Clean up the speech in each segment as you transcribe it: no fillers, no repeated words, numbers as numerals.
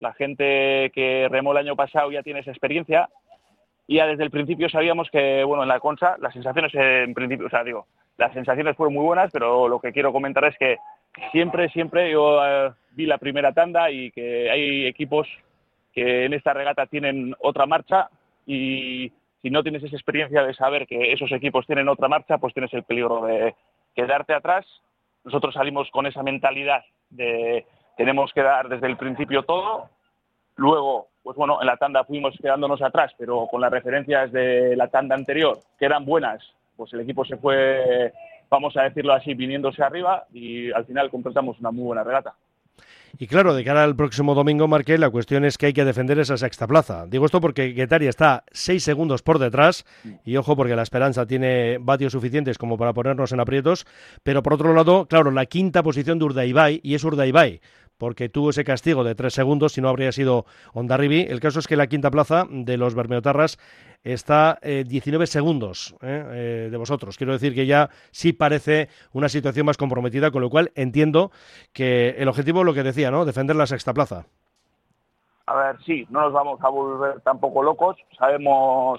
La gente que remó el año pasado ya tiene esa experiencia y ya desde el principio sabíamos que, bueno, en la Concha las sensaciones en principio, o sea, digo, las sensaciones fueron muy buenas, pero lo que quiero comentar es que siempre yo vi la primera tanda y que hay equipos que en esta regata tienen otra marcha y si no tienes esa experiencia de saber que esos equipos tienen otra marcha, pues tienes el peligro de quedarte atrás. Nosotros salimos con esa mentalidad de tenemos que dar desde el principio todo. Luego, pues bueno, en la tanda fuimos quedándonos atrás, pero con las referencias de la tanda anterior, que eran buenas, pues el equipo se fue, vamos a decirlo así, viniéndose arriba y al final completamos una muy buena regata. Y claro, de cara al próximo domingo, Marqué, la cuestión es que hay que defender esa sexta plaza. Digo esto porque Guetaria está 6 segundos por detrás y ojo porque la Esperanza tiene vatios suficientes como para ponernos en aprietos, pero por otro lado, claro, la quinta posición de Urdaibai, y es Urdaibai, porque tuvo ese castigo de 3 segundos si no habría sido Hondarribi. El caso es que la quinta plaza de los bermeotarras está 19 segundos de vosotros. Quiero decir que ya sí parece una situación más comprometida, con lo cual entiendo que el objetivo, lo que decía, ¿no? Defender la sexta plaza. A ver, sí, no nos vamos a volver tampoco locos. Sabemos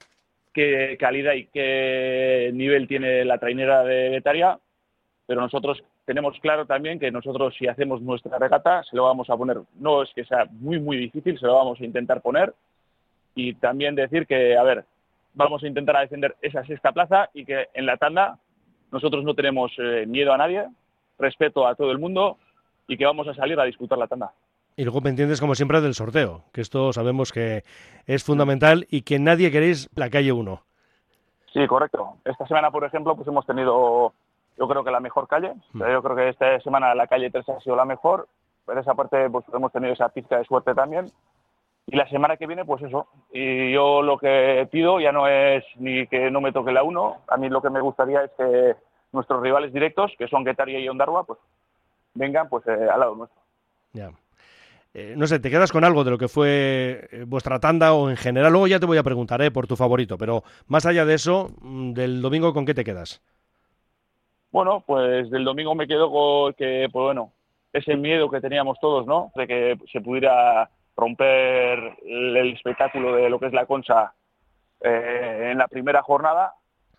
qué calidad y qué nivel tiene la trainera de Guetaria, pero nosotros tenemos claro también que nosotros si hacemos nuestra regata se lo vamos a poner, no es que sea muy difícil, se lo vamos a intentar poner y también decir que, a ver, vamos a intentar a defender esa sexta plaza y que en la tanda nosotros no tenemos miedo a nadie, respeto a todo el mundo y que vamos a salir a disputar la tanda. Y luego pendientes, como siempre, del sorteo, que esto sabemos que es fundamental y que nadie queréis la calle 1. Sí, correcto. Esta semana, por ejemplo, pues hemos tenido, yo creo que la mejor calle. Yo creo que esta semana la calle 3 ha sido la mejor. Por esa parte, pues hemos tenido esa pizca de suerte también. Y la semana que viene, pues eso. Y yo lo que pido ya no es ni que no me toque la 1. A mí lo que me gustaría es que nuestros rivales directos, que son Guetaria y Ondarroa, pues vengan pues al lado nuestro. Ya. No sé, ¿te quedas con algo de lo que fue vuestra tanda o en general? Luego ya te voy a preguntar por tu favorito, pero más allá de eso, del domingo, ¿con qué te quedas? Bueno, pues del domingo me quedo con que, pues bueno, ese miedo que teníamos todos, ¿no? De que se pudiera romper el espectáculo de lo que es la Concha en la primera jornada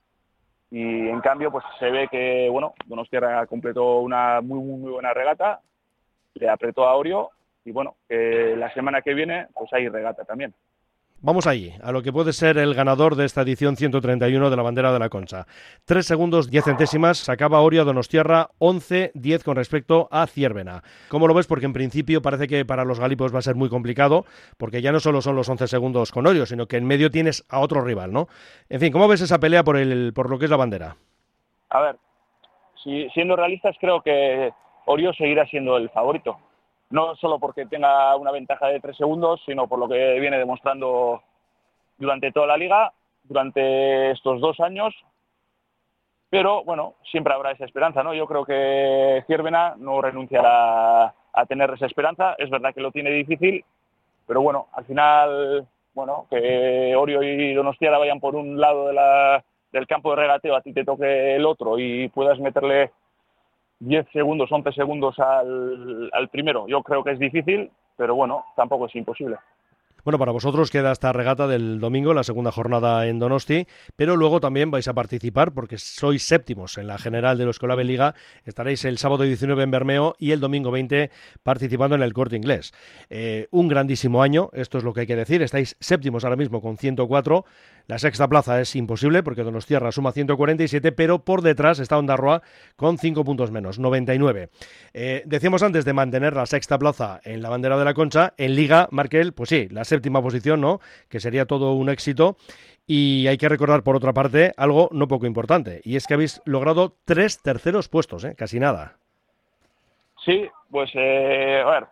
y en cambio pues se ve que, bueno, Donostiarra completó una muy buena regata, le apretó a Orio y bueno, la semana que viene pues hay regata también. Vamos allí, a lo que puede ser el ganador de esta edición 131 de la Bandera de la Concha. 3 segundos 10 centésimas, sacaba Orio a Donostiarra 11-10 con respecto a Zierbena. ¿Cómo lo ves? Porque en principio parece que para los galipos va a ser muy complicado, porque ya no solo son los 11 segundos con Orio, sino que en medio tienes a otro rival, ¿no? En fin, ¿cómo ves esa pelea por lo que es la bandera? A ver, siendo realistas creo que Orio seguirá siendo el favorito. No solo porque tenga una ventaja de 3 segundos, sino por lo que viene demostrando durante toda la liga, durante estos 2 años. Pero, bueno, siempre habrá esa esperanza, ¿no? Yo creo que Zierbena no renunciará a tener esa esperanza. Es verdad que lo tiene difícil, pero bueno, al final, bueno, que Orio y Donostiarra vayan por un lado del campo de regateo, a ti te toque el otro y puedas meterle 10 segundos, 11 segundos al primero. Yo creo que es difícil, pero bueno, tampoco es imposible. Bueno, para vosotros queda esta regata del domingo, la segunda jornada en Donosti, pero luego también vais a participar porque sois séptimos en la general de la Escolave Liga. Estaréis el sábado 19 en Bermeo y el domingo 20 participando en el Corte Inglés. Un grandísimo año, esto es lo que hay que decir. Estáis séptimos ahora mismo con 104. La sexta plaza es imposible porque Donostiarra suma 147, pero por detrás está Ondarroa con 5 puntos menos, 99. Decíamos antes de mantener la sexta plaza en la Bandera de la Concha, en Liga, Markel, pues sí, la séptima posición, ¿no? Que sería todo un éxito. Y hay que recordar, por otra parte, algo no poco importante, y es que habéis logrado 3 terceros puestos, casi nada. Sí, pues a ver,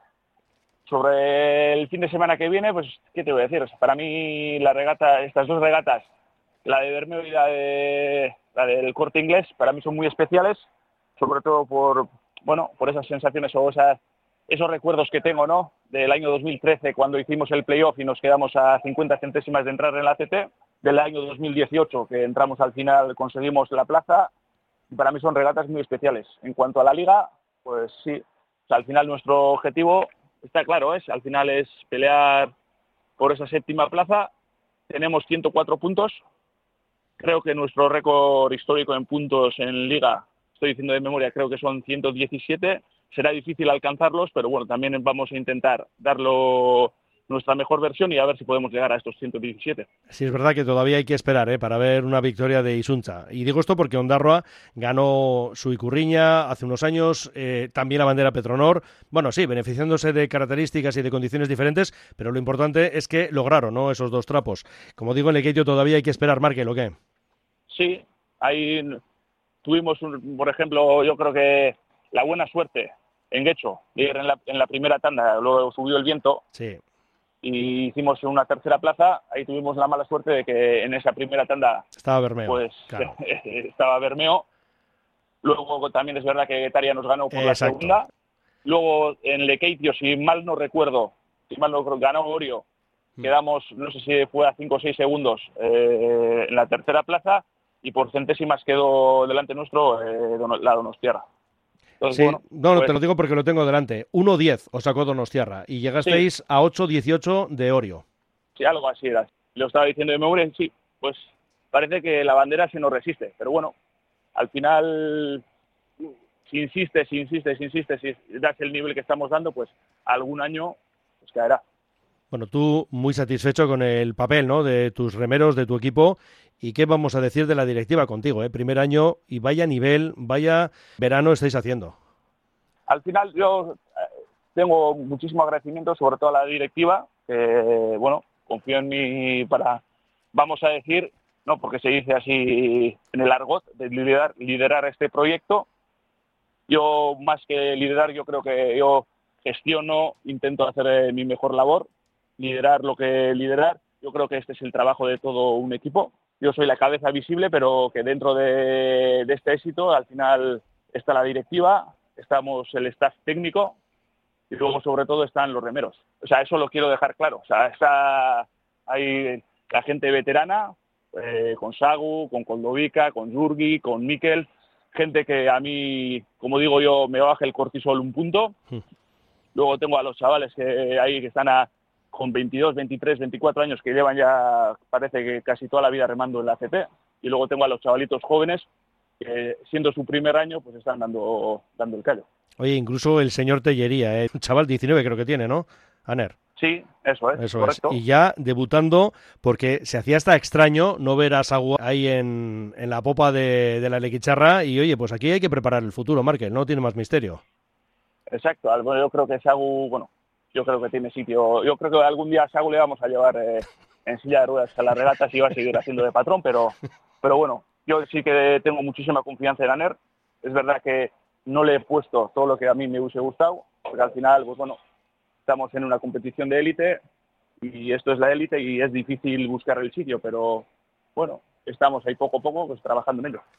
sobre el fin de semana que viene, pues, ¿qué te voy a decir? Para mí la regata, estas 2 regatas, la de Bermeo y la del Corte Inglés, para mí son muy especiales, sobre todo por esas sensaciones o esos recuerdos que tengo, ¿no? Del año 2013, cuando hicimos el playoff y nos quedamos a 50 centésimas de entrar en la ACT, del año 2018, que entramos al final, conseguimos la plaza, y para mí son regatas muy especiales. En cuanto a la liga, pues sí, o sea, al final nuestro objetivo está claro, al final es pelear por esa séptima plaza. Tenemos 104 puntos. Creo que nuestro récord histórico en puntos en Liga, estoy diciendo de memoria, creo que son 117. Será difícil alcanzarlos, pero bueno, también vamos a intentar darlo nuestra mejor versión y a ver si podemos llegar a estos 117. Sí, es verdad que todavía hay que esperar para ver una victoria de Isunza. Y digo esto porque Ondarroa ganó su Icurriña hace unos años, también la bandera Petronor. Bueno, sí, beneficiándose de características y de condiciones diferentes, pero lo importante es que lograron, ¿no?, esos dos trapos. Como digo, en Lequeitio todavía hay que esperar, Markel, ¿o qué? Sí, ahí tuvimos, por ejemplo, yo creo que la buena suerte en Guecho, de ir en la primera tanda, luego subió el viento. Sí. Y hicimos una tercera plaza. Ahí tuvimos la mala suerte de que en esa primera tanda estaba Bermeo, pues claro. estaba Bermeo. Luego también es verdad que Guetaria nos ganó por la segunda. Luego en Lequeitio, si mal no recuerdo, ganó Orio. Quedamos, no sé si fue a 5 o 6 segundos en la tercera plaza, y por centésimas quedó delante nuestro la Donostiarra. Entonces, sí, bueno, no, pues, te lo digo porque lo tengo delante. 1-10 os sacó Donostiarra y llegasteis sí, a 8-18 de Orio. Sí, algo así era. Lo estaba diciendo de memoria, sí, pues parece que la bandera se nos resiste, pero bueno, al final, si insistes, si das el nivel que estamos dando, pues algún año pues caerá. Bueno, tú muy satisfecho con el papel, ¿no?, de tus remeros, de tu equipo. ¿Y qué vamos a decir de la directiva contigo? Primer año y vaya nivel, vaya verano estáis haciendo. Al final yo tengo muchísimo agradecimiento, sobre todo a la directiva, que bueno, confío en mí para, vamos a decir, no porque se dice así en el argot, de liderar este proyecto. Yo, más que liderar, yo creo que yo gestiono, intento hacer mi mejor labor, liderar lo que liderar. Yo creo que este es el trabajo de todo un equipo. Yo soy la cabeza visible, pero que dentro de este éxito, al final está la directiva, estamos el staff técnico y luego, sobre todo, están los remeros. O sea, eso lo quiero dejar claro. O sea, está ahí la gente veterana, con Sagu, con Koldovica, con Jurgi, con Mikel, gente que a mí, como digo yo, me baja el cortisol un punto. Luego tengo a los chavales que están con 22, 23, 24 años, que llevan ya, parece que casi toda la vida remando en la ACP. Y luego tengo a los chavalitos jóvenes que, siendo su primer año, pues están dando el callo. Oye, incluso el señor Tellería, un chaval 19 creo que tiene, ¿no, Aner? Sí, eso es, correcto. Y ya debutando, porque se hacía hasta extraño no ver a Sagu ahí en la popa de la Lequicharra. Y oye, pues aquí hay que preparar el futuro, Markel, no tiene más misterio. Exacto, bueno, yo creo que Sagu, bueno, yo creo que tiene sitio. Yo creo que algún día a Sagu le vamos a llevar en silla de ruedas a las regatas y va a seguir haciendo de patrón, pero bueno, yo sí que tengo muchísima confianza en Aner. Es verdad que no le he puesto todo lo que a mí me hubiese gustado, porque al final, pues bueno, estamos en una competición de élite y esto es la élite y es difícil buscar el sitio, pero bueno, estamos ahí poco a poco pues trabajando en ello.